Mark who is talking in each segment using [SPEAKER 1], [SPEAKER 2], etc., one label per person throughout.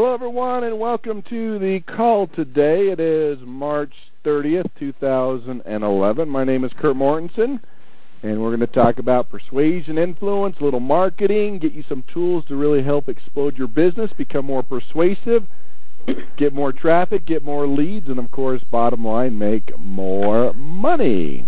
[SPEAKER 1] Hello, everyone, and welcome to the call today. It is March 30th, 2011. My name is Kurt Mortensen, and we're going to talk about persuasion, influence, a little marketing, get you some tools to really help explode your business, become more persuasive, get more traffic, get more leads, and, of course, bottom line, make more money.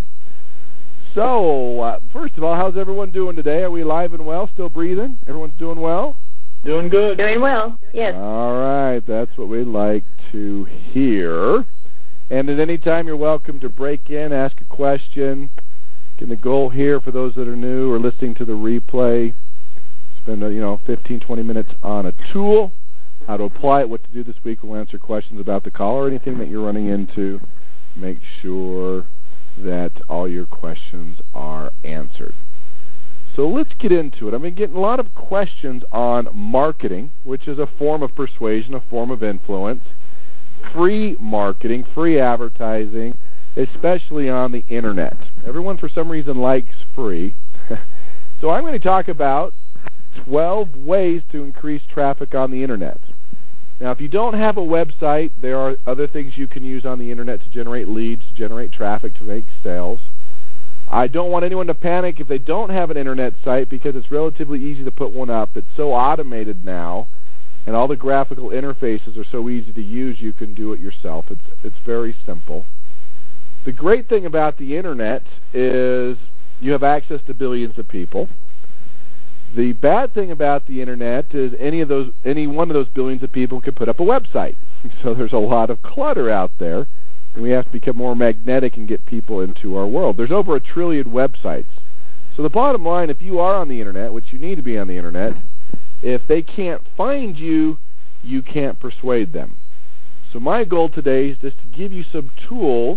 [SPEAKER 1] So, first of all, how's everyone doing today? Are we alive and well, still breathing? Everyone's doing well?
[SPEAKER 2] Doing good.
[SPEAKER 3] Doing well, yes.
[SPEAKER 1] All right, that's what we'd like to hear. And at any time, you're welcome to break in, ask a question. Again, the goal here for those that are new or listening to the replay, spend 15, 20 minutes on a tool, how to apply it, what to do this week. We'll answer questions about the call or anything that you're running into. Make sure that all your questions are answered. So let's get into it. I've been getting a lot of questions on marketing, which is a form of persuasion, a form of influence, free marketing, free advertising, especially on the internet. Everyone, for some reason, likes free. So I'm going to talk about 12 ways to increase traffic on the internet. Now, if you don't have a website, there are other things you can use on the internet to generate leads, to generate traffic, to make sales. I don't want anyone to panic if they don't have an internet site because it's relatively easy to put one up. It's so automated now, and all the graphical interfaces are so easy to use, you can do it yourself. It's very simple. The great thing about the internet is you have access to billions of people. The bad thing about the internet is any one of those billions of people could put up a website. So there's a lot of clutter out there. And we have to become more magnetic and get people into our world. There's over 1 trillion websites. So the bottom line, if you are on the internet, which you need to be on the internet, if they can't find you, you can't persuade them. So my goal today is just to give you some tools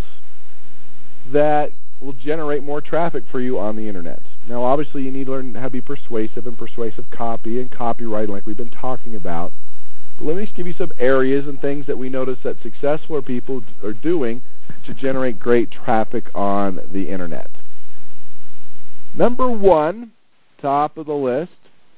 [SPEAKER 1] that will generate more traffic for you on the internet. Now, obviously, you need to learn how to be persuasive and persuasive copy and copywriting like we've been talking about. But let me just give you some areas and things that we notice that successful people are doing to generate great traffic on the internet. Number one, top of the list,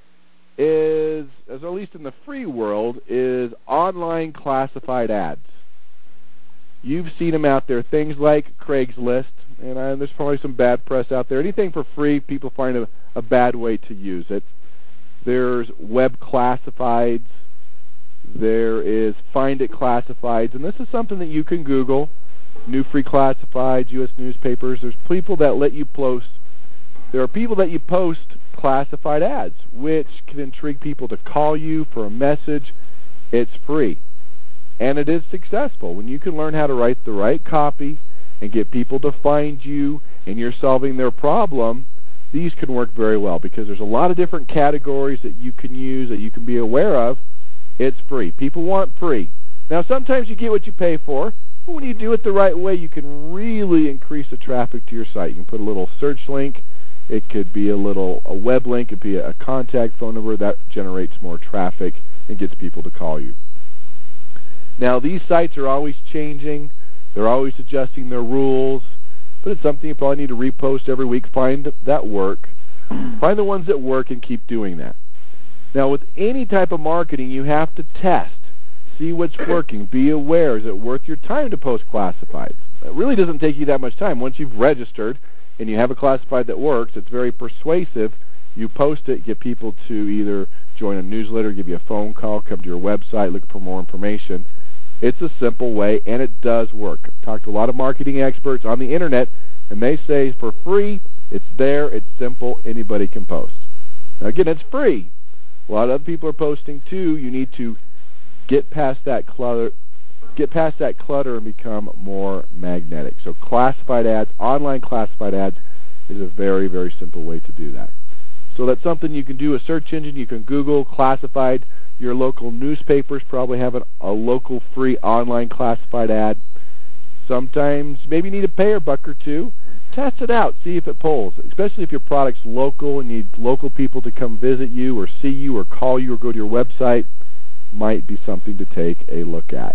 [SPEAKER 1] is, at least in the free world, is online classified ads. You've seen them out there, things like Craigslist, and there's probably some bad press out there. Anything for free, people find a bad way to use it. There's web classifieds. There is Find It Classifieds, and this is something that you can Google. New Free Classifieds, U.S. newspapers. There's people that let you post. There are people that you post classified ads, which can intrigue people to call you for a message. It's free, and it is successful. When you can learn how to write the right copy and get people to find you, and you're solving their problem, these can work very well because there's a lot of different categories that you can use, that you can be aware of. It's free. People want free. Now, sometimes you get what you pay for, but when you do it the right way, you can really increase the traffic to your site. You can put a little search link. It could be a web link. It could be a contact phone number. That generates more traffic and gets people to call you. Now, these sites are always changing. They're always adjusting their rules, but it's something you probably need to repost every week. Find that work. Find the ones that work and keep doing that. Now, with any type of marketing, you have to test, see what's working, be aware. Is it worth your time to post classifieds? It really doesn't take you that much time. Once you've registered and you have a classified that works, it's very persuasive. You post it, get people to either join a newsletter, give you a phone call, come to your website, look for more information. It's a simple way, and it does work. I've talked to a lot of marketing experts on the internet, and they say for free, it's there, it's simple, anybody can post. Now, again, it's free. A lot of other people are posting too. You need to get past that clutter and become more magnetic. So classified ads, online classified ads is a very, very simple way to do that. So that's something you can do, a search engine. You can Google classified. Your local newspapers probably have a local free online classified ad. Sometimes maybe you need to pay a buck or two. Test it out. See if it pulls, especially if your product's local and you need local people to come visit you or see you or call you or go to your website. Might be something to take a look at.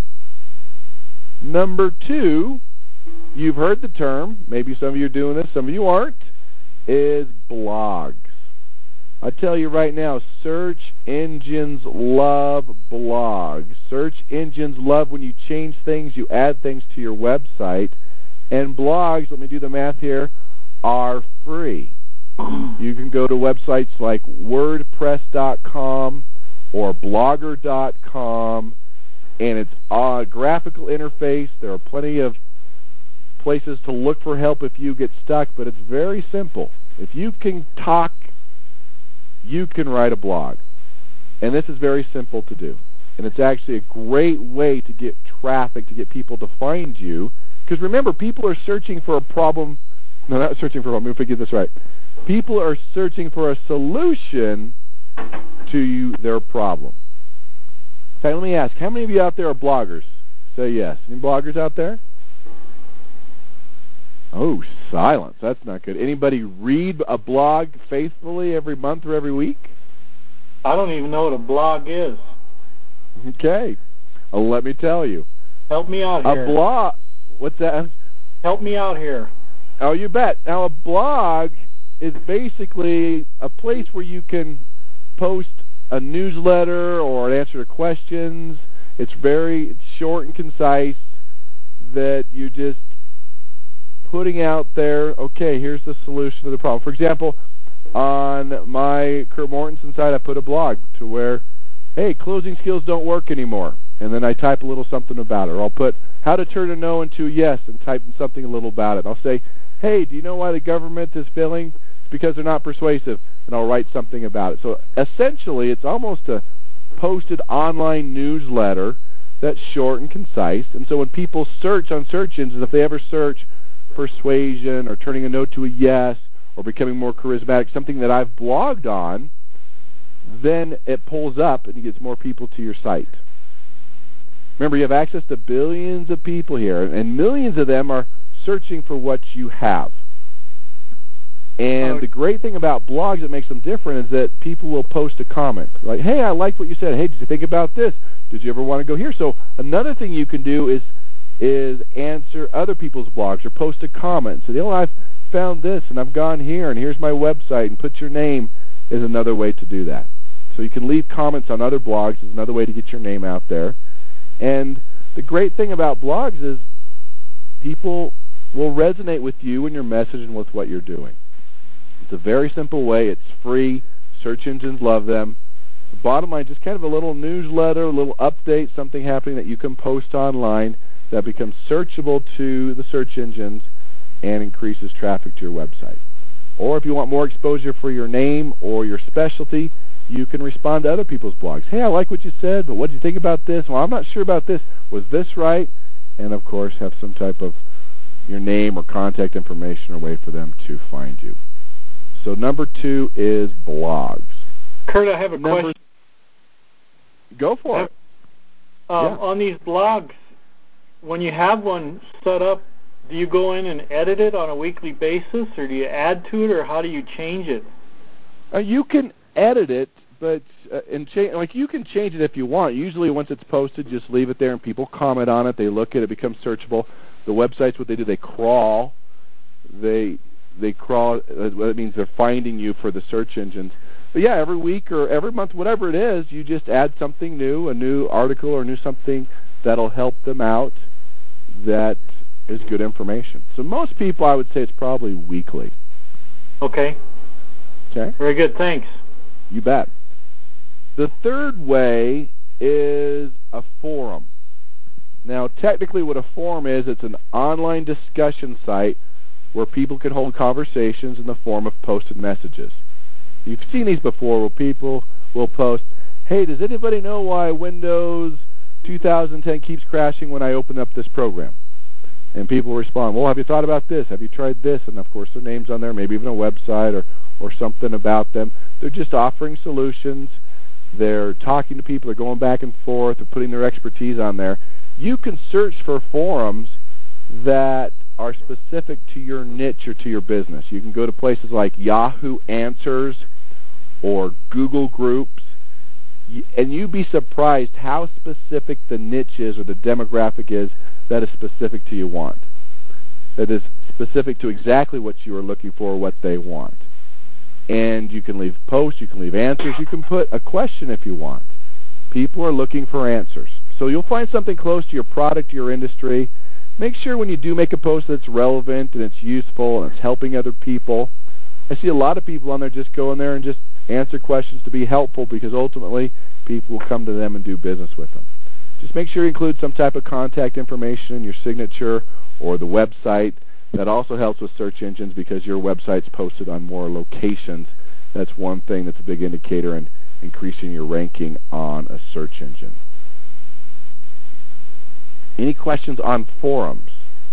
[SPEAKER 1] Number two, you've heard the term, maybe some of you are doing this, some of you aren't, is blogs. I tell you right now, search engines love blogs. Search engines love when you change things, you add things to your website. And blogs, let me do the math here, are free. You can go to websites like WordPress.com or Blogger.com, and it's a graphical interface. There are plenty of places to look for help if you get stuck, but it's very simple. If you can talk, you can write a blog. And this is very simple to do. And it's actually a great way to get traffic, to get people to find you. Because remember, people are searching for a problem. No, not searching for a problem. Let me get this right. People are searching for a solution to their problem. In fact, let me ask, how many of you out there are bloggers? Say yes. Any bloggers out there? Oh, silence. That's not good. Anybody read a blog faithfully every month or every week?
[SPEAKER 2] I don't even know what a blog is.
[SPEAKER 1] Okay. Let me tell you.
[SPEAKER 2] Help me out
[SPEAKER 1] A
[SPEAKER 2] here.
[SPEAKER 1] blog, what's that?
[SPEAKER 2] Help me out here.
[SPEAKER 1] Oh, you bet. Now, a blog is basically a place where you can post a newsletter or an answer to questions. It's very short and concise, that you're just putting out there, okay, here's the solution to the problem. For example, on my Kurt Mortensen site, I put a blog to where, hey, closing skills don't work anymore. And then I type a little something about it. Or I'll put how to turn a no into a yes and type something a little about it. I'll say, hey, do you know why the government is failing? It's because they're not persuasive. And I'll write something about it. So essentially, it's almost a posted online newsletter that's short and concise. And so when people search on search engines, if they ever search persuasion or turning a no to a yes or becoming more charismatic, something that I've blogged on, then it pulls up and it gets more people to your site. Remember, you have access to billions of people here, and millions of them are searching for what you have. And the great thing about blogs that makes them different is that people will post a comment. Like, hey, I liked what you said. Hey, did you think about this? Did you ever want to go here? So another thing you can do is answer other people's blogs or post a comment. So, I've found this, and I've gone here, and here's my website, and put your name is another way to do that. So you can leave comments on other blogs is another way to get your name out there. And the great thing about blogs is people will resonate with you and your message and with what you're doing. It's a very simple way. It's free. Search engines love them. The bottom line, just kind of a little newsletter, a little update, something happening that you can post online that becomes searchable to the search engines and increases traffic to your website. Or if you want more exposure for your name or your specialty, you can respond to other people's blogs. Hey, I like what you said, but what do you think about this? Well, I'm not sure about this. Was this right? And, of course, have some type of your name or contact information or way for them to find you. So number 2 is blogs.
[SPEAKER 2] Kurt, I have a question.
[SPEAKER 1] Go for it. Yeah.
[SPEAKER 2] On these blogs, when you have one set up, do you go in and edit it on a weekly basis, or do you add to it, or how do you change it?
[SPEAKER 1] You can edit it, but you can change it if you want. Usually once it's posted, just leave it there and people comment on it. They look at it, it becomes searchable. The websites, what they do, they crawl. They crawl. That means they're finding you for the search engines. But yeah, every week or every month, whatever it is, you just add something new, a new article or new something that'll help them out that is good information. So most people, I would say it's probably weekly.
[SPEAKER 2] Okay.
[SPEAKER 1] Okay?
[SPEAKER 2] Very good. Thanks.
[SPEAKER 1] You bet. The third way is a forum. Now, technically what a forum is, it's an online discussion site where people can hold conversations in the form of posted messages. You've seen these before where people will post, hey, does anybody know why Windows 2010 keeps crashing when I open up this program? And people respond, well, have you thought about this? Have you tried this? And, of course, their name's on there, maybe even a website or something about them. They're just offering solutions. They're talking to people. They're going back and forth. They're putting their expertise on there. You can search for forums that are specific to your niche or to your business. You can go to places like Yahoo Answers or Google Groups, and you'd be surprised how specific the niche is or the demographic is that is specific to you that is specific to exactly what you are looking for or what they want. And you can leave posts, you can leave answers, you can put a question if you want. People are looking for answers. So you'll find something close to your product, your industry. Make sure when you do make a post that it's relevant and it's useful and it's helping other people. I see a lot of people on there just go in there and just answer questions to be helpful because ultimately people will come to them and do business with them. Just make sure you include some type of contact information, your signature, or the website. That also helps with search engines because your website's posted on more locations. That's one thing that's a big indicator in increasing your ranking on a search engine. Any questions on forums?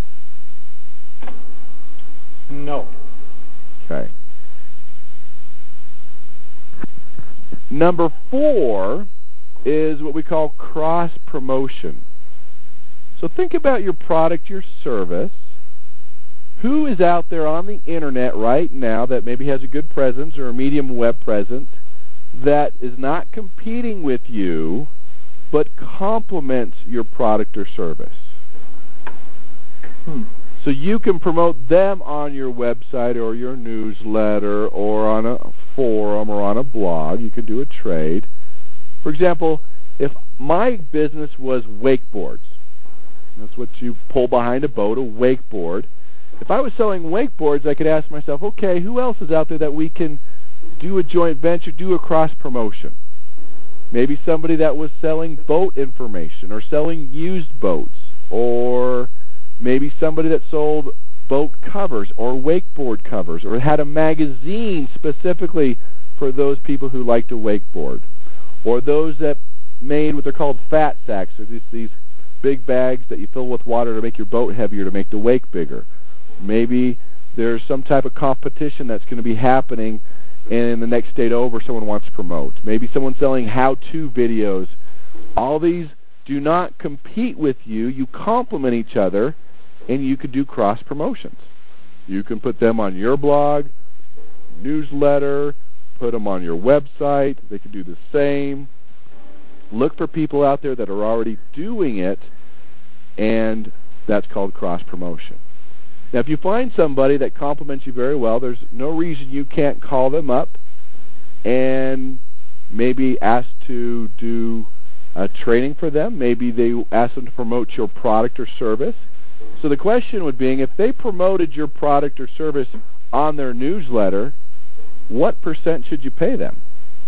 [SPEAKER 2] No.
[SPEAKER 1] Okay. Number 4 is what we call cross-promotion. So think about your product, your service. Who is out there on the internet right now that maybe has a good presence or a medium web presence that is not competing with you but complements your product or service? So you can promote them on your website or your newsletter or on a forum or on a blog. You can do a trade. For example, if my business was wakeboards, that's what you pull behind a boat, a wakeboard. If I was selling wakeboards, I could ask myself, okay, who else is out there that we can do a joint venture, do a cross-promotion? Maybe somebody that was selling boat information or selling used boats, or maybe somebody that sold boat covers or wakeboard covers or had a magazine specifically for those people who like to wakeboard, or those that made what they're called fat sacks, or these big bags that you fill with water to make your boat heavier to make the wake bigger. Maybe there's some type of competition that's going to be happening in the next state over someone wants to promote. Maybe someone's selling how-to videos. All these do not compete with you. You complement each other, and you could do cross-promotions. You can put them on your blog, newsletter, put them on your website. They can do the same. Look for people out there that are already doing it, and that's called cross-promotion. Now, if you find somebody that compliments you very well, there's no reason you can't call them up and maybe ask to do a training for them. Maybe they ask them to promote your product or service. So the question would be, if they promoted your product or service on their newsletter, what % should you pay them?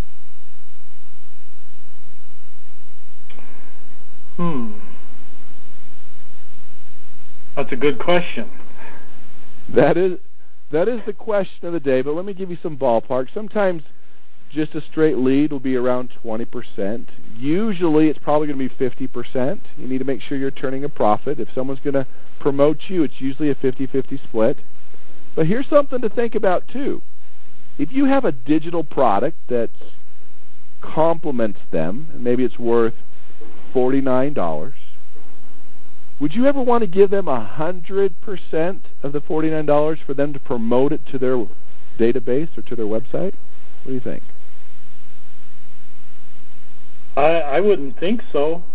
[SPEAKER 2] That's a good question.
[SPEAKER 1] That is the question of the day, but let me give you some ballpark. Sometimes just a straight lead will be around 20%. Usually it's probably going to be 50%. You need to make sure you're turning a profit. If someone's going to promote you, it's usually a 50-50 split. But here's something to think about too. If you have a digital product that complements them, and maybe it's worth $49, would you ever want to give them 100% of the $49 for them to promote it to their database or to their website? What do you think?
[SPEAKER 2] I wouldn't think so.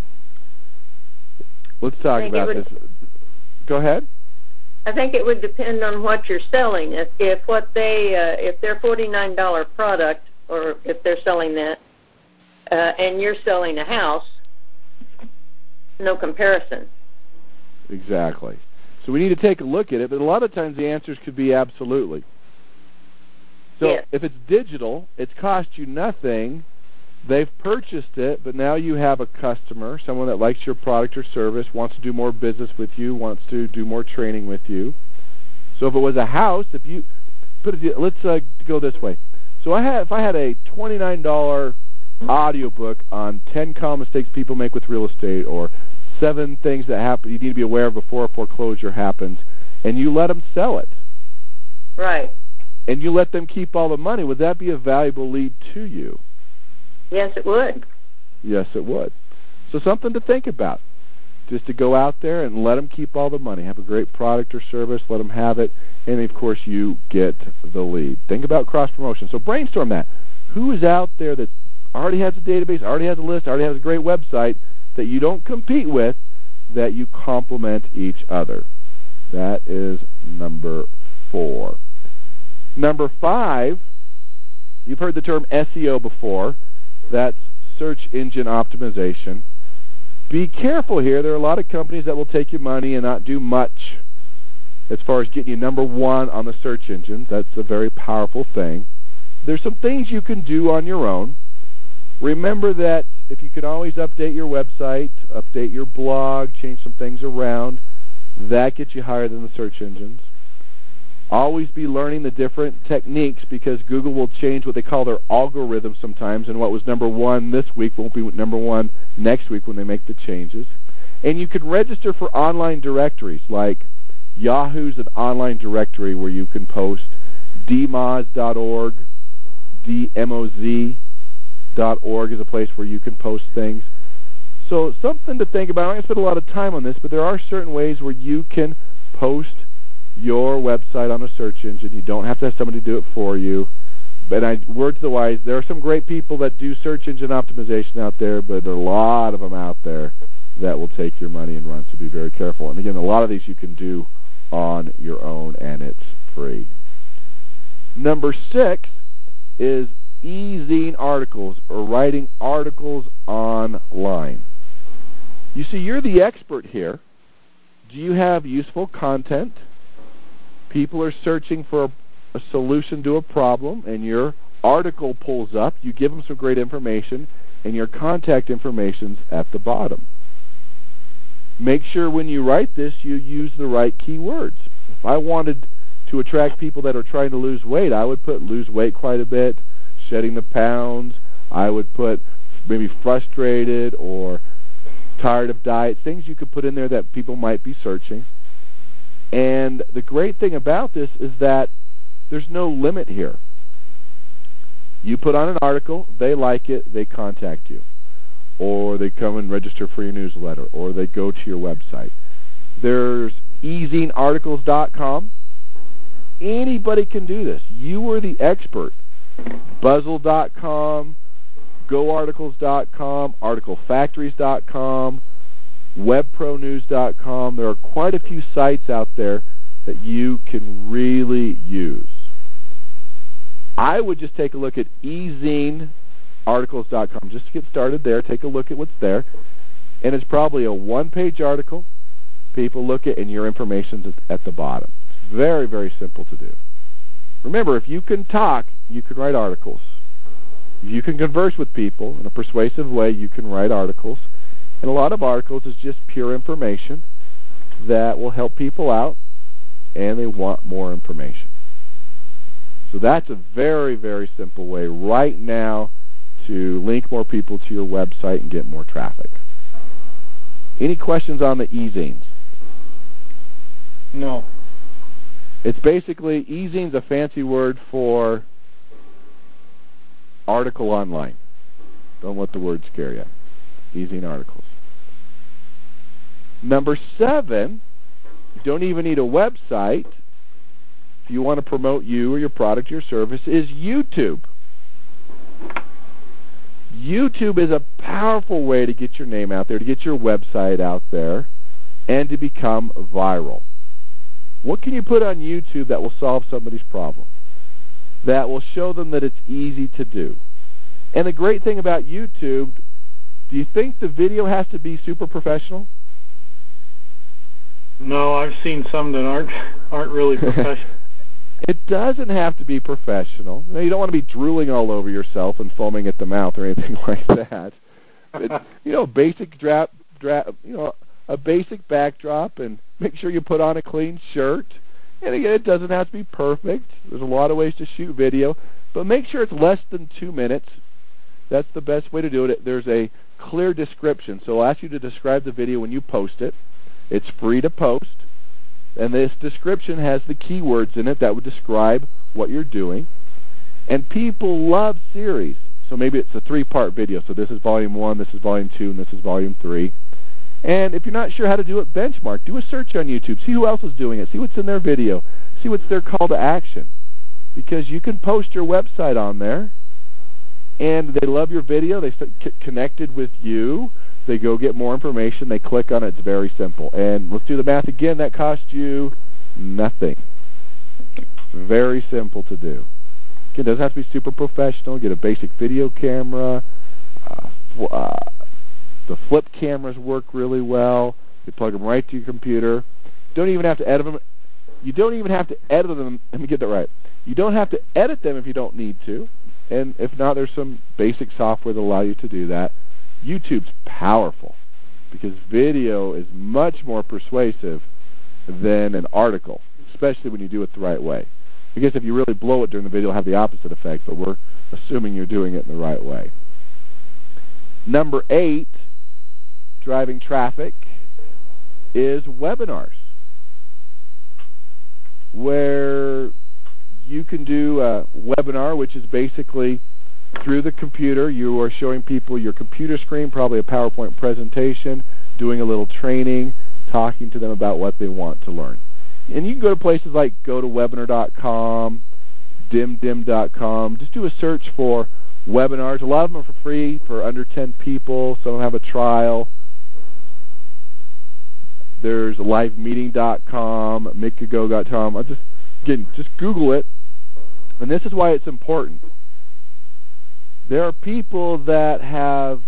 [SPEAKER 1] Let's talk about this. Go ahead.
[SPEAKER 3] I think it would depend on what you're selling. If their $49 product, or if they're selling that, and you're selling a house, no comparison.
[SPEAKER 1] Exactly. So we need to take a look at it, but a lot of times the answers could be absolutely. So
[SPEAKER 3] Yes.
[SPEAKER 1] If it's digital, it's cost you nothing. They've purchased it, but now you have a customer, someone that likes your product or service, wants to do more business with you, wants to do more training with you. So if it was a house, if you put it, let's go this way. So if I had a $29 audiobook on 10 common mistakes people make with real estate, or 7 things that happen you need to be aware of before a foreclosure happens, and you let them sell it,
[SPEAKER 3] Right.
[SPEAKER 1] and you let them keep all the money, would that be a valuable lead to you?
[SPEAKER 3] Yes, it would.
[SPEAKER 1] Yes, it would. So something to think about. Just to go out there and let them keep all the money. Have a great product or service, let them have it, and of course you get the lead. Think about cross-promotion. So brainstorm that. Who is out there that already has a database, already has a list, already has a great website that you don't compete with, that you complement each other? That is number 4. Number 5 You've heard the term SEO before. That's search engine optimization. Be careful here. There are a lot of companies that will take your money and not do much as far as getting you number one on the search engine. That's a very powerful thing. There's some things you can do on your own. Remember that if you can always update your website, update your blog, change some things around, that gets you higher than the search engines. Always be learning the different techniques because Google will change what they call their algorithm sometimes, and what was number one this week won't be number one next week when they make the changes. And you can register for online directories like Yahoo's an online directory where you can post dmoz.org, dmoz.org is a place where you can post things. So something to think about. I'm not going to spend a lot of time on this, but there are certain ways where you can post your website on a search engine. You don't have to have somebody do it for you. But word to the wise, there are some great people that do search engine optimization out there, but there are a lot of them out there that will take your money and run, so be very careful. And again, a lot of these you can do on your own, and it's free. Number 6 is e-zine articles, or writing articles online. You see, you're the expert here. Do you have useful content? People are searching for a solution to a problem, and your article pulls up. You give them some great information, and your contact information's at the bottom. Make sure when you write this, you use the right keywords. If I wanted to attract people that are trying to lose weight, I would put lose weight quite a bit, shedding the pounds. I would put maybe frustrated or tired of diet, things you could put in there that people might be searching. And the great thing about this is that there's no limit here. You put on an article, they like it, they contact you. Or they come and register for your newsletter, or they go to your website. There's ezinearticles.com. Anybody can do this. You are the expert. Buzzle.com, goarticles.com, articlefactories.com, webpronews.com. There are quite a few sites out there that you can really use. I would just take a look at ezinearticles.com just to get started there. Take a look at what's there. And it's probably a one-page article. People look at, and your information's at the bottom. It's very, very simple to do. Remember, if you can talk, you can write articles. If you can converse with people in a persuasive way, you can write articles. And a lot of articles is just pure information that will help people out, and they want more information. So that's a very, very simple way right now to link more people to your website and get more traffic. Any questions on the e-zines?
[SPEAKER 2] No.
[SPEAKER 1] It's basically, e-zine's a fancy word for article online. Don't let the word scare you. E-zine articles. Number 7, you don't even need a website. If you want to promote you or your product or your service, is YouTube. YouTube is a powerful way to get your name out there, to get your website out there, and to become viral. What can you put on YouTube that will solve somebody's problem? That will show them that it's easy to do. And the great thing about YouTube, do you think the video has to be super professional?
[SPEAKER 2] No, I've seen some that aren't really professional.
[SPEAKER 1] It doesn't have to be professional. You don't want to be drooling all over yourself and foaming at the mouth or anything like that. But, basic a basic backdrop, and make sure you put on a clean shirt. And again, it doesn't have to be perfect. There's a lot of ways to shoot video, but make sure it's less than 2 minutes. That's the best way to do it. There's a clear description. So I'll ask you to describe the video when you post it. It's free to post. And this description has the keywords in it that would describe what you're doing. And people love series. So maybe it's a 3-part video. So this is volume 1, this is volume 2, and this is volume 3. And if you're not sure how to do it, benchmark. Do a search on YouTube. See who else is doing it. See what's in their video. See what's their call to action. Because you can post your website on there, and they love your video. They get connected with you. They go get more information. They click on it. It's very simple. And let's do the math again. That cost you nothing. Very simple to do. It doesn't have to be super professional. Get a basic video camera. The flip cameras work really well. You plug them right to your computer. Don't even have to edit them. You don't even have to edit them. Let me get that right. You don't have to edit them if you don't need to. And if not, there's some basic software that allow you to do that. YouTube's powerful because video is much more persuasive than an article, especially when you do it the right way. I guess if you really blow it during the video, it'll have the opposite effect, but we're assuming you're doing it in the right way. Number 8, driving traffic, is webinars, where you can do a webinar, which is basically through the computer. You are showing people your computer screen, probably a PowerPoint presentation, doing a little training, talking to them about what they want to learn. And you can go to places like GoToWebinar.com, DimDim.com. Just do a search for webinars. A lot of them are for free for under 10 people. Some of them have a trial. There's LiveMeeting.com, Mikago.com. Just Google it. And this is why it's important. There are people that have,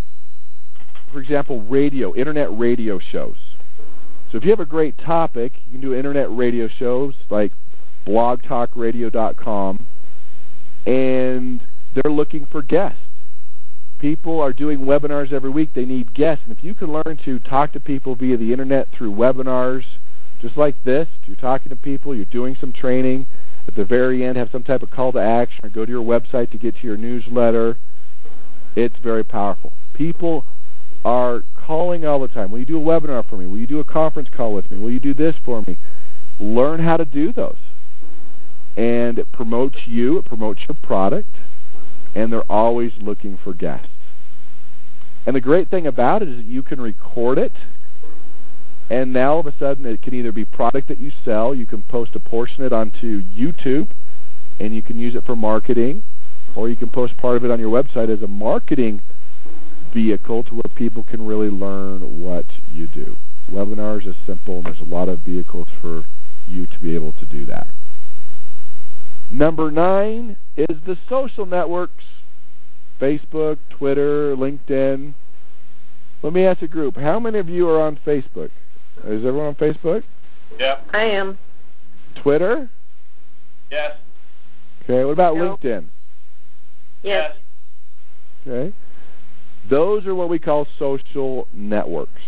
[SPEAKER 1] for example, internet radio shows. So if you have a great topic, you can do internet radio shows like blogtalkradio.com, and they're looking for guests. People are doing webinars every week. They need guests. And if you can learn to talk to people via the internet through webinars, just like this, you're talking to people, you're doing some training, at the very end have some type of call to action or go to your website to get to your newsletter, it's very powerful. People are calling all the time. Will you do a webinar for me? Will you do a conference call with me? Will you do this for me? Learn how to do those. And it promotes you. It promotes your product. And they're always looking for guests. And the great thing about it is that you can record it. And now all of a sudden it can either be product that you sell. You can post a portion of it onto YouTube. And you can use it for marketing. Or you can post part of it on your website as a marketing vehicle to where people can really learn what you do. Webinars are simple, and there's a lot of vehicles for you to be able to do that. Number 9 is the social networks, Facebook, Twitter, LinkedIn. Let me ask the group, how many of you are on Facebook? Is everyone on Facebook?
[SPEAKER 3] Yeah. I am.
[SPEAKER 1] Twitter?
[SPEAKER 3] Yes.
[SPEAKER 1] Okay, what about
[SPEAKER 3] No.
[SPEAKER 1] LinkedIn?
[SPEAKER 3] Yes.
[SPEAKER 1] Okay. Those are what we call social networks.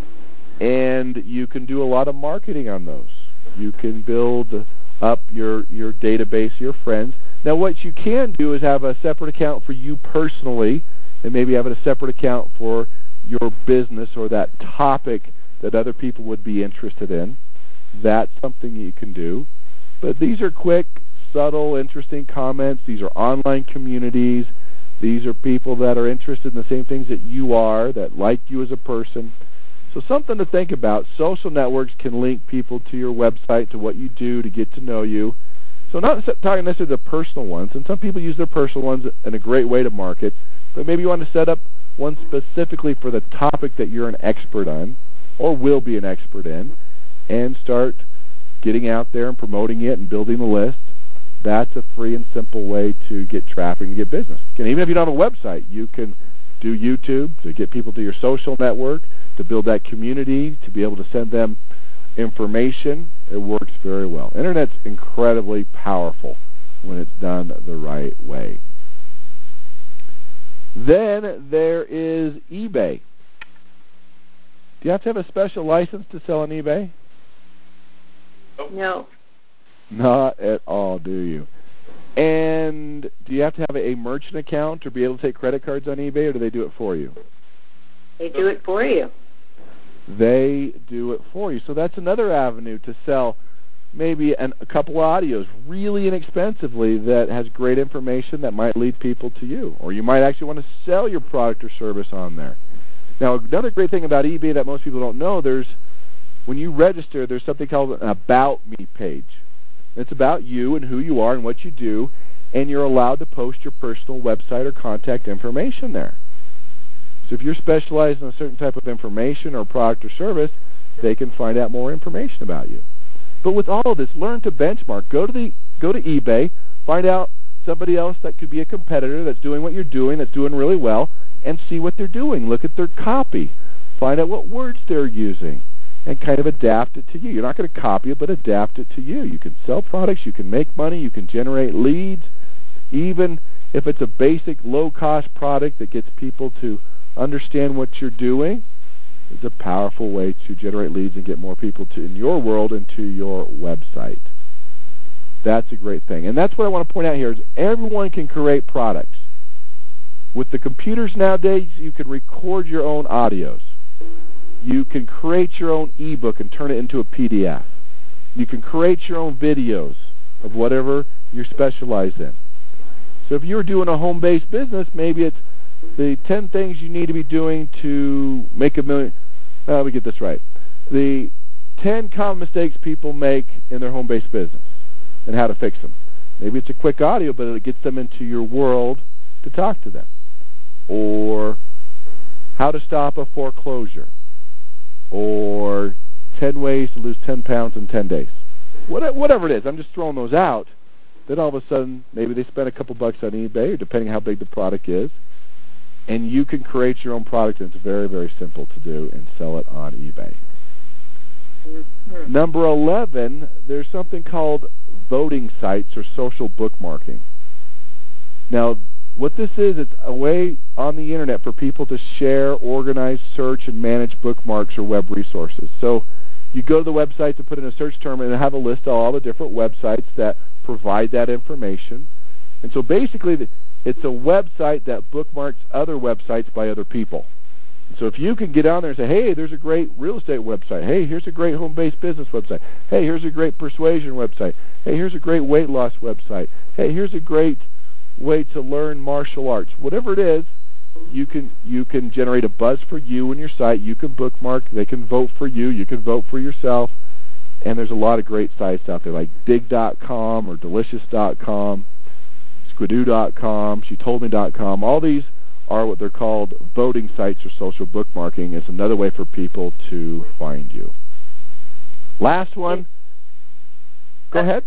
[SPEAKER 1] And you can do a lot of marketing on those. You can build up your database, your friends. Now what you can do is have a separate account for you personally, and maybe have a separate account for your business or that topic that other people would be interested in. That's something you can do. But these are quick, subtle, interesting comments. These are online communities. These are people that are interested in the same things that you are, that like you as a person. So something to think about. Social networks can link people to your website, to what you do, to get to know you. So not talking necessarily the personal ones, and some people use their personal ones in a great way to market, but maybe you want to set up one specifically for the topic that you're an expert on, or will be an expert in, and start getting out there and promoting it and building the list. That's a free and simple way to get traffic and get business. And even if you don't have a website, you can do YouTube to get people to your social network, to build that community, to be able to send them information. It works very well. Internet's incredibly powerful when it's done the right way. Then there is eBay. Do you have to have a special license to sell on eBay?
[SPEAKER 3] No.
[SPEAKER 1] Not at all, do you? And do you have to have a merchant account to be able to take credit cards on eBay, or do they do it for you?
[SPEAKER 3] They do it for you.
[SPEAKER 1] They do it for you. So that's another avenue to sell maybe a couple of audios really inexpensively that has great information that might lead people to you. Or you might actually want to sell your product or service on there. Now, another great thing about eBay that most people don't know, when you register, there's something called an About Me page. It's about you and who you are and what you do, and you're allowed to post your personal website or contact information there. So if you're specialized in a certain type of information or product or service, they can find out more information about you. But with all of this, learn to benchmark. Go to eBay, find out somebody else that could be a competitor that's doing what you're doing, that's doing really well, and see what they're doing. Look at their copy. Find out what words they're using and kind of adapt it to you. You're not going to copy it, but adapt it to you. You can sell products. You can make money. You can generate leads. Even if it's a basic, low-cost product that gets people to understand what you're doing, it's a powerful way to generate leads and get more people to, in your world, into your website. That's a great thing. And that's what I want to point out here is everyone can create products. With the computers nowadays, you can record your own audios. You can create your own ebook and turn it into a PDF. You can create your own videos of whatever you're specialized in. So if you're doing a home-based business, maybe it's the 10 things you need to be doing to make $1 million. Let me get this right. The 10 common mistakes people make in their home-based business and how to fix them. Maybe it's a quick audio, but it gets them into your world to talk to them. Or how to stop a foreclosure. Or 10 ways to lose 10 pounds in 10 days. Whatever it is, I'm just throwing those out. Then all of a sudden, maybe they spend a couple bucks on eBay, or depending how big the product is, and you can create your own product, and it's very, very simple to do, and sell it on eBay. Mm-hmm. Number 11, there's something called voting sites or social bookmarking. Now, what this is, it's a way on the Internet for people to share, organize, search, and manage bookmarks or web resources. So you go to the website to put in a search term and have a list of all the different websites that provide that information. And so basically, it's a website that bookmarks other websites by other people. And so if you can get on there and say, hey, there's a great real estate website. Hey, here's a great home-based business website. Hey, here's a great persuasion website. Hey, here's a great weight loss website. Hey, here's a great way to learn martial arts. Whatever it is, you can generate a buzz for you and your site. You can bookmark. They can vote for you. You can vote for yourself. And there's a lot of great sites out there like dig.com or delicious.com, squidoo.com, shetoldme.com. All these are what they're called voting sites or social bookmarking. It's another way for people to find you. Last one. Go ahead.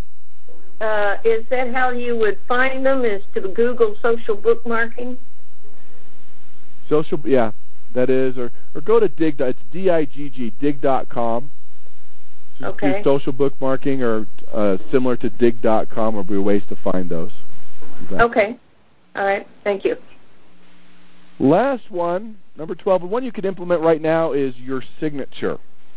[SPEAKER 3] Is that how you would find them, is to Google social bookmarking?
[SPEAKER 1] Social, yeah, that is. Or go to dig. It's D-I-G-G, dig.com. Just do social bookmarking or similar to dig.com will be ways to find those. Exactly.
[SPEAKER 3] Okay. All right. Thank you.
[SPEAKER 1] Last one, number 12, the one you can implement right now is your signature.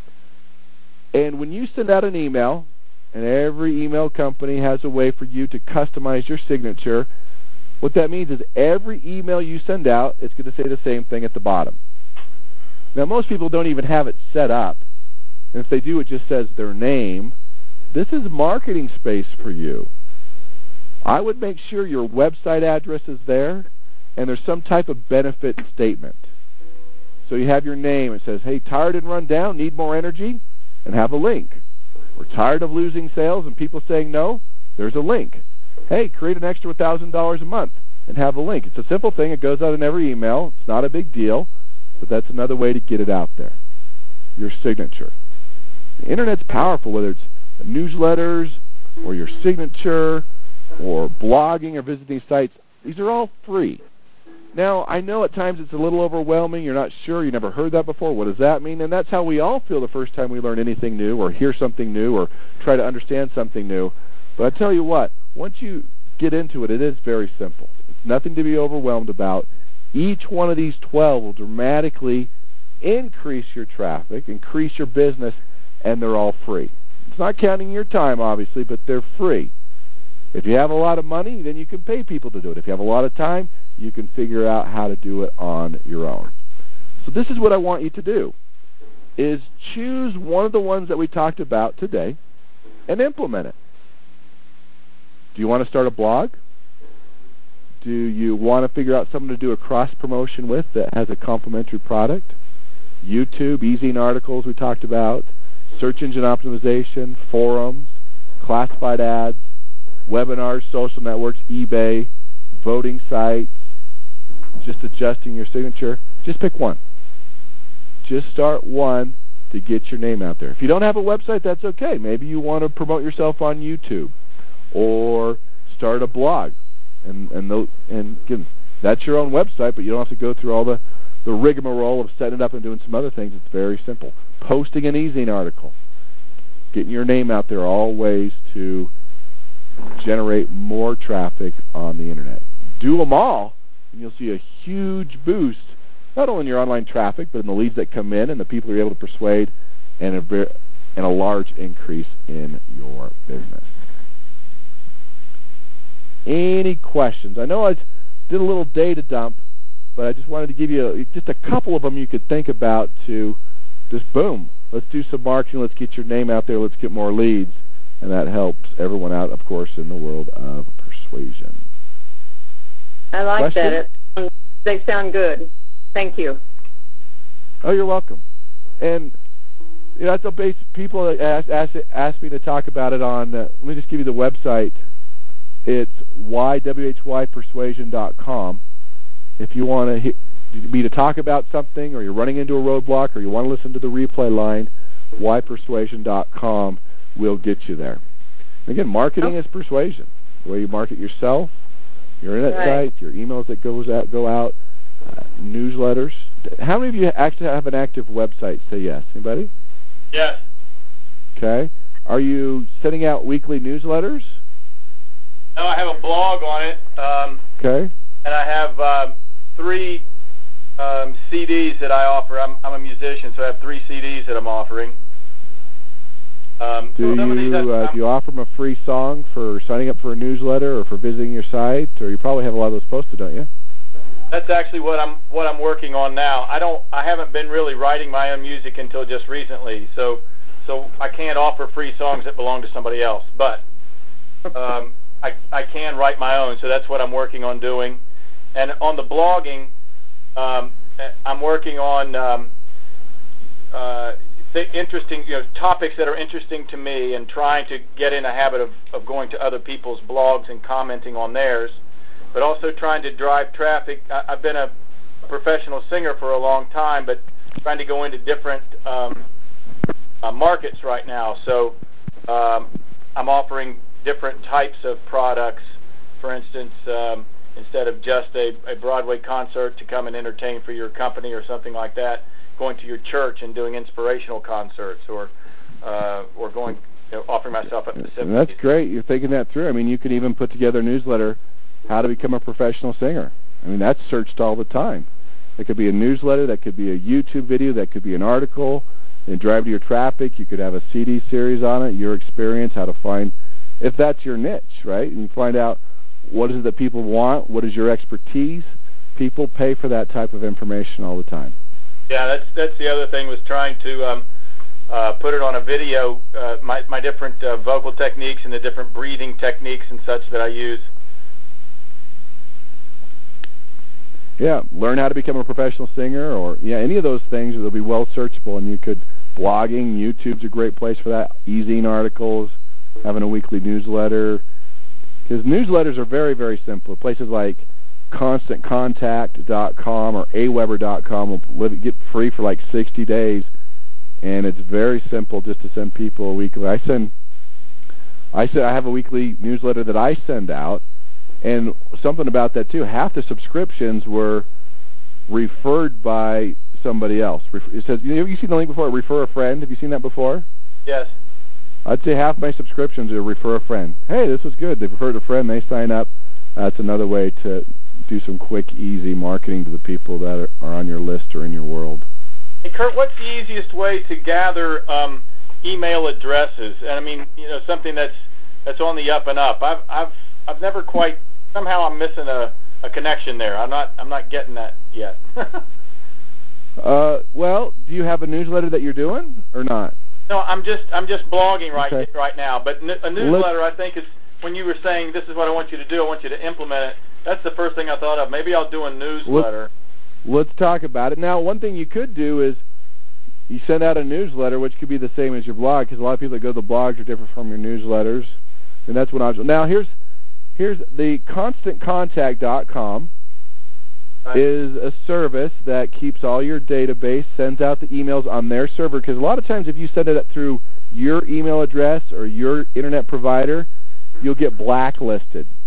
[SPEAKER 1] And when you send out an email, and every email company has a way for you to customize your signature, what that means is every email you send out, it's going to say the same thing at the bottom. Now, most people don't even have it set up. And if they do, it just says their name. This is marketing space for you. I would make sure your website address is there, and there's some type of benefit statement. So you have your name. It says, hey, tired and run down, need more energy? And have a link. We're tired of losing sales and people saying no? There's a link. Hey, create an extra $1,000 a month and have a link. It's a simple thing. It goes out in every email. It's not a big deal, but that's another way to get it out there. Your signature. The Internet's powerful, whether it's newsletters or your signature or blogging or visiting sites. These are all free. Now, I know at times it's a little overwhelming. You're not sure. You never heard that before. What does that mean? And that's how we all feel the first time we learn anything new or hear something new or try to understand something new. But I tell you what, once you get into it, it is very simple. It's nothing to be overwhelmed about. Each one of these 12 will dramatically increase your traffic, increase your business, and they're all free. It's not counting your time, obviously, but they're free. If you have a lot of money, then you can pay people to do it. If you have a lot of time, you can figure out how to do it on your own. So this is what I want you to do, is choose one of the ones that we talked about today and implement it. Do you want to start a blog? Do you want to figure out someone to do a cross-promotion with that has a complementary product? YouTube, e-zine articles we talked about, search engine optimization, forums, classified ads, webinars, social networks, eBay, voting sites, just adjusting your signature. Just pick one. Just start one to get your name out there. If you don't have a website, that's okay. Maybe you want to promote yourself on YouTube or start a blog. And again, that's your own website, but you don't have to go through all the rigmarole of setting it up and doing some other things. It's very simple. Posting an e-zine article, getting your name out there, are all ways to generate more traffic on the internet. Do them all, and you'll see a huge boost, not only in your online traffic, but in the leads that come in and the people you're able to persuade, and a large increase in your business. Any questions? I know I did a little data dump, but I just wanted to give you just a couple of them you could think about to just boom. Let's do some marketing. Let's get your name out there. Let's get more leads. And that helps everyone out, of course, in the world of persuasion.
[SPEAKER 3] I like
[SPEAKER 1] Question?
[SPEAKER 3] that. They sound good. Thank you.
[SPEAKER 1] Oh, you're welcome. And that's a base. People ask me to talk about it on. Let me just give you the website. It's whypersuasion.com. If you want me to talk about something, or you're running into a roadblock, or you want to listen to the replay line, whypersuasion.com will get you there. And again, marketing is persuasion. The way you market yourself, your internet site, your emails that go out, newsletters. How many of you actually have an active website? Say yes. Anybody?
[SPEAKER 2] Yes.
[SPEAKER 1] Okay. Are you sending out weekly newsletters?
[SPEAKER 2] No, I have a blog on it.
[SPEAKER 1] Okay.
[SPEAKER 2] And I have 3 CDs that I offer. I'm a musician, so I have 3 CDs that I'm offering.
[SPEAKER 1] Do you offer them a free song for signing up for a newsletter or for visiting your site? Or you probably have a lot of those posted, don't you?
[SPEAKER 2] That's actually what I'm working on now. I haven't been really writing my own music until just recently, so I can't offer free songs that belong to somebody else. But I can write my own, so that's what I'm working on doing. And on the blogging, I'm working on interesting topics that are interesting to me, and trying to get in a habit of going to other people's blogs and commenting on theirs, but also trying to drive traffic. I've been a professional singer for a long time, but trying to go into different markets right now. So I'm offering different types of products. For instance, instead of just a Broadway concert to come and entertain for your company or something like that, going to your church and doing inspirational concerts, or going, offering myself up to symphony.
[SPEAKER 1] That's great. You're thinking that through. I mean, you could even put together a newsletter, how to become a professional singer. I mean, that's searched all the time. It could be a newsletter, that could be a YouTube video, that could be an article, and drive to your traffic. You could have a CD series on it, your experience, how to find, if that's your niche, right? And you find out what is it that people want, what is your expertise. People pay for that type of information all the time.
[SPEAKER 2] Yeah, that's the other thing, was trying to put it on a video, my different vocal techniques and the different breathing techniques and such that I use.
[SPEAKER 1] Yeah, learn how to become a professional singer, or any of those things. They'll be well searchable, and you could, blogging, YouTube's a great place for that, e-zine articles, having a weekly newsletter, because newsletters are very, very simple. Places like ConstantContact.com or Aweber.com will get free for like 60 days, and it's very simple just to send people a weekly. I have a weekly newsletter that I send out. And something about that, too, half the subscriptions were referred by somebody else. It says, you've seen the link before, refer a friend. Have you seen that before?
[SPEAKER 2] Yes.
[SPEAKER 1] I'd say half my subscriptions are refer a friend. Hey, this was good. They've referred a friend. They sign up. That's another way to do some quick, easy marketing to the people that are on your list or in your world.
[SPEAKER 2] Hey, Kurt, what's the easiest way to gather email addresses? And I mean, something that's on the up and up. I've never quite, somehow I'm missing a connection there. I'm not getting that yet.
[SPEAKER 1] Well, do you have a newsletter that you're doing or not?
[SPEAKER 2] No, I'm just blogging right now. But a newsletter, I think, is when you were saying this is what I want you to do, I want you to implement it. That's the first thing I thought of. Maybe I'll do a newsletter.
[SPEAKER 1] Let's talk about it. Now, one thing you could do is you send out a newsletter, which could be the same as your blog, because a lot of people that go to the blogs are different from your newsletters. And that's one option. Now, here's the ConstantContact.com is a service that keeps all your database, sends out the emails on their server, because a lot of times if you send it through your email address or your internet provider, you'll get blacklisted.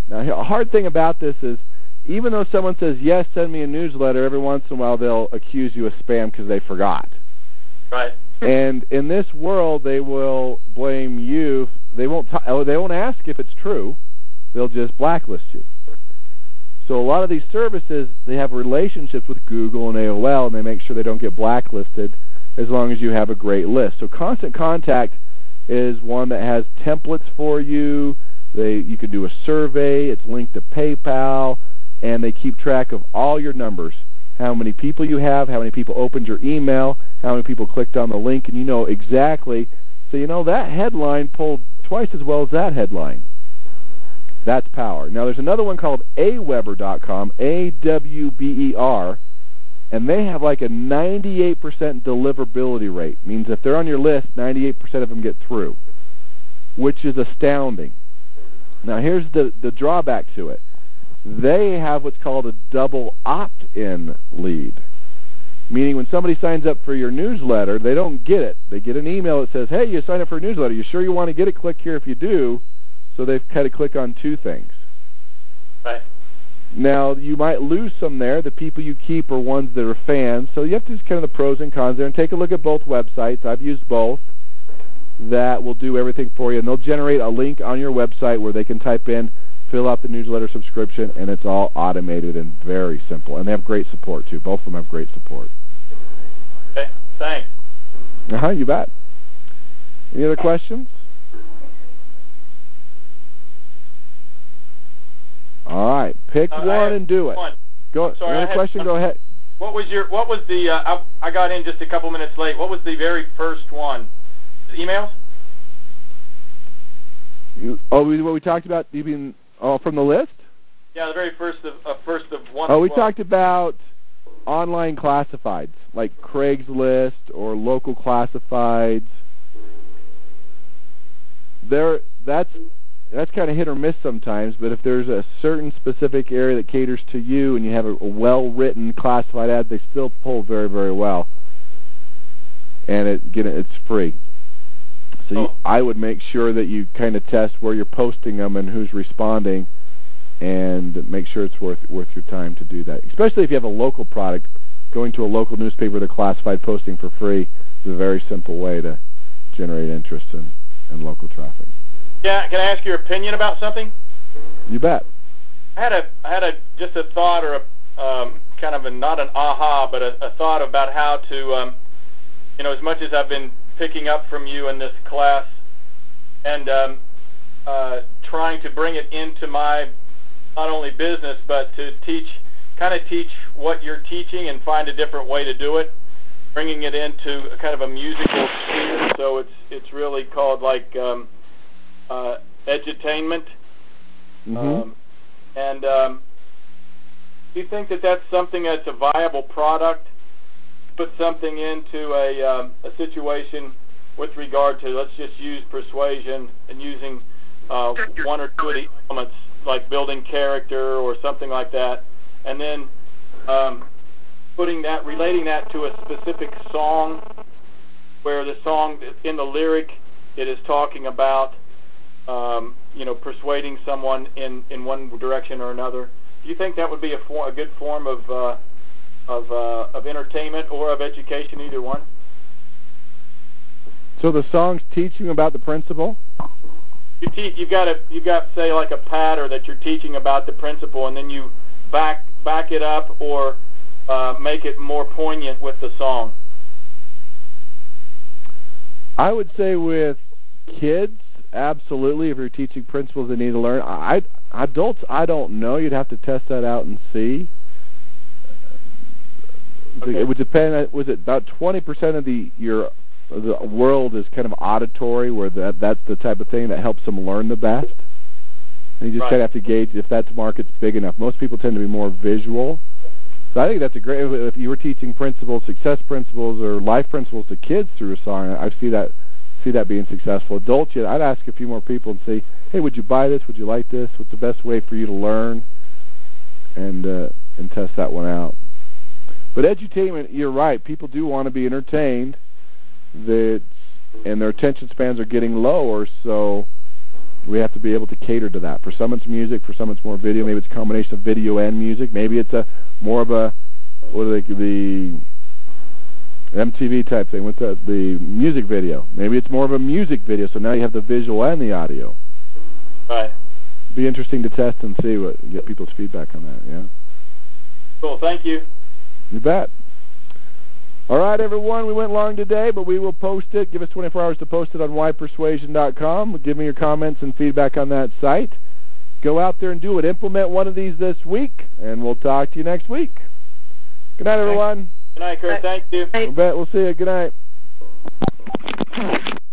[SPEAKER 1] Now, a hard thing about this is, even though someone says, yes, send me a newsletter, every once in a while they'll accuse you of spam because they forgot.
[SPEAKER 2] Right.
[SPEAKER 1] And in this world, they will blame you. They won't ask if it's true. They'll just blacklist you. So a lot of these services, they have relationships with Google and AOL, and they make sure they don't get blacklisted as long as you have a great list. So Constant Contact is one that has templates for you. You can do a survey. It's linked to PayPal, and they keep track of all your numbers, how many people you have, how many people opened your email, how many people clicked on the link, and you know exactly. So you know that headline pulled twice as well as that headline. That's power. Now, there's another one called Aweber.com, A-W-B-E-R, and they have like a 98% deliverability rate. Means if they're on your list, 98% of them get through, which is astounding. Now, here's the drawback to it. They have what's called a double opt-in lead, meaning when somebody signs up for your newsletter, they don't get it. They get an email that says, hey, you signed up for a newsletter. You sure you want to get it? Click here if you do. So they've kind of click on two things.
[SPEAKER 2] Right.
[SPEAKER 1] Now, you might lose some there. The people you keep are ones that are fans. So you have to just kind of the pros and cons there and take a look at both websites. I've used both. That will do everything for you. And they'll generate a link on your website where they can type in, fill out the newsletter subscription, and it's all automated and very simple. And they have great support, too. Both of them have great support.
[SPEAKER 2] Okay. Thanks.
[SPEAKER 1] You bet. Any other questions? All right. Pick one and do it.
[SPEAKER 2] One.
[SPEAKER 1] Go.
[SPEAKER 2] I'm sorry,
[SPEAKER 1] Another question? Go ahead.
[SPEAKER 2] What was the, I got in just a couple minutes late. What was the very first one? The emails?
[SPEAKER 1] What we talked about, you mean from the list?
[SPEAKER 2] Yeah, the very first of one.
[SPEAKER 1] Oh, we talked about online classifieds, like Craigslist or local classifieds. That's kind of hit or miss sometimes, but if there's a certain specific area that caters to you and you have a well-written classified ad, they still pull very, very well. And it's free. So I would make sure that you kind of test where you're posting them and who's responding, and make sure it's worth your time to do that. Especially if you have a local product, going to a local newspaper to classified posting for free is a very simple way to generate interest in local traffic.
[SPEAKER 2] Yeah, can I ask your opinion about something?
[SPEAKER 1] You bet.
[SPEAKER 2] I had just a thought, or kind of not an aha, but a thought about how to, as much as I've been picking up from you in this class, and trying to bring it into my not only business, but to teach what you're teaching and find a different way to do it, bringing it into a kind of a musical sphere. So it's really called like edutainment.
[SPEAKER 1] Mm-hmm.
[SPEAKER 2] Do you think that that's something that's a viable product? Put something into a situation with regard to, let's just use persuasion and using one or two of the elements, like building character or something like that, and then relating that to a specific song, where the song in the lyric it is talking about persuading someone in one direction or another. Do you think that would be a good form of entertainment or of education, either one?
[SPEAKER 1] So the song's teaching about the principle?
[SPEAKER 2] You've got say like a patter that you're teaching about the principle, and then you back it up or make it more poignant with the song.
[SPEAKER 1] I would say with kids, absolutely. If you're teaching principles they need to learn, adults, I don't know. You'd have to test that out and see. Okay. It would depend. Was it about 20% of the world is kind of auditory, where that's the type of thing that helps them learn the best? And you just kind of have to gauge if that market's big enough. Most people tend to be more visual. So I think that's a great, if you were teaching principles, success principles, or life principles to kids through a song, I see that being successful. Adults, I'd ask a few more people and say, hey, would you buy this? Would you like this? What's the best way for you to learn? And test that one out. But edutainment, you're right. People do want to be entertained, and their attention spans are getting lower, so We have to be able to cater to that. For some it's music, for some it's more video. Maybe it's a combination of video and music. Maybe it's a more of a the MTV type thing with the music video. Maybe it's more of a music video, so now you have the visual and the audio.
[SPEAKER 2] Right.
[SPEAKER 1] Be interesting to test and see get people's feedback on that. Yeah.
[SPEAKER 2] Cool. Thank you.
[SPEAKER 1] You bet. All right, everyone. We went long today, but we will post it. Give us 24 hours to post it on whypersuasion.com. Give me your comments and feedback on that site. Go out there and do it. Implement one of these this week, and we'll talk to you next week. Good night, everyone.
[SPEAKER 2] Good night, Kurt. Thank you.
[SPEAKER 1] We'll see you. Good night.